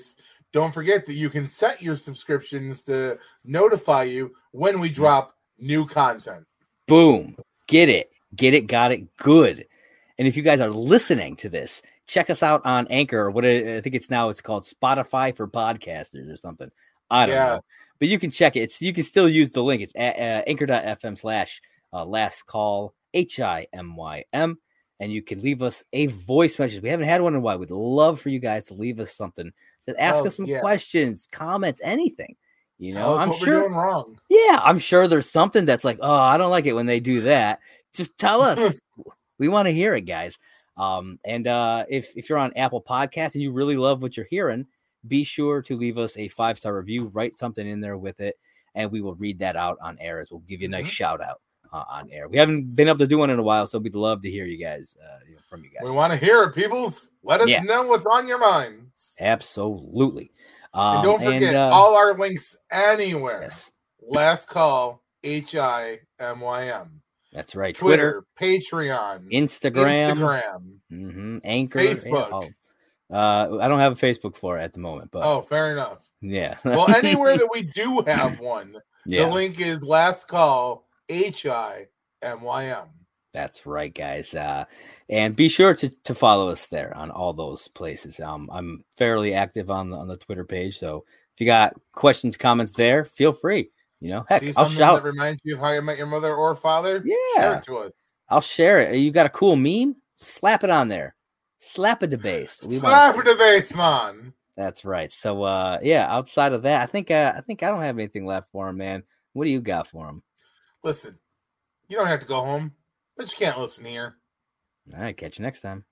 Don't forget that you can set your subscriptions to notify you when we drop new content. Boom. Get it. Got it. Good. And if you guys are listening to this, check us out on Anchor, or what I think it's called Spotify for podcasters or something. I don't know. But you can check it. You can still use the link. It's anchor.fm/last call HIMYM. And you can leave us a voice message. We haven't had one in a while. We'd love for you guys to leave us something. Just ask us some questions, comments, anything. You know, I'm sure we're doing wrong. Yeah, I'm sure there's something that's like, oh, I don't like it when they do that. Just tell us. We want to hear it, guys. And if you're on Apple Podcasts and you really love what you're hearing, be sure to leave us a 5-star review. Write something in there with it, and we will read that out on air. We'll give you a nice shout out on air. We haven't been able to do one in a while, so we'd love to hear you guys from you guys. We want to hear it, peoples. Let us know what's on your minds. Absolutely. And don't forget all our links anywhere. Yes. Last call HIMYM. That's right. Twitter, Patreon, Instagram, Anchor, Facebook. I don't have a Facebook for it at the moment, but fair enough. Yeah. Well, anywhere that we do have one, the link is Last Call HIMYM. That's right, guys. And be sure to follow us there on all those places. I'm fairly active on the Twitter page, so if you got questions, comments there, feel free. You know, heck, I'll shout. That reminds you of How You Met Your Mother or Father? Yeah. Share it to us. I'll share it. You got a cool meme? Slap it on there. Slap it to base. Slap it to base, man. That's right. So, outside of that, I think I don't have anything left for him, man. What do you got for him? Listen, you don't have to go home, but you can't listen here. All right. Catch you next time.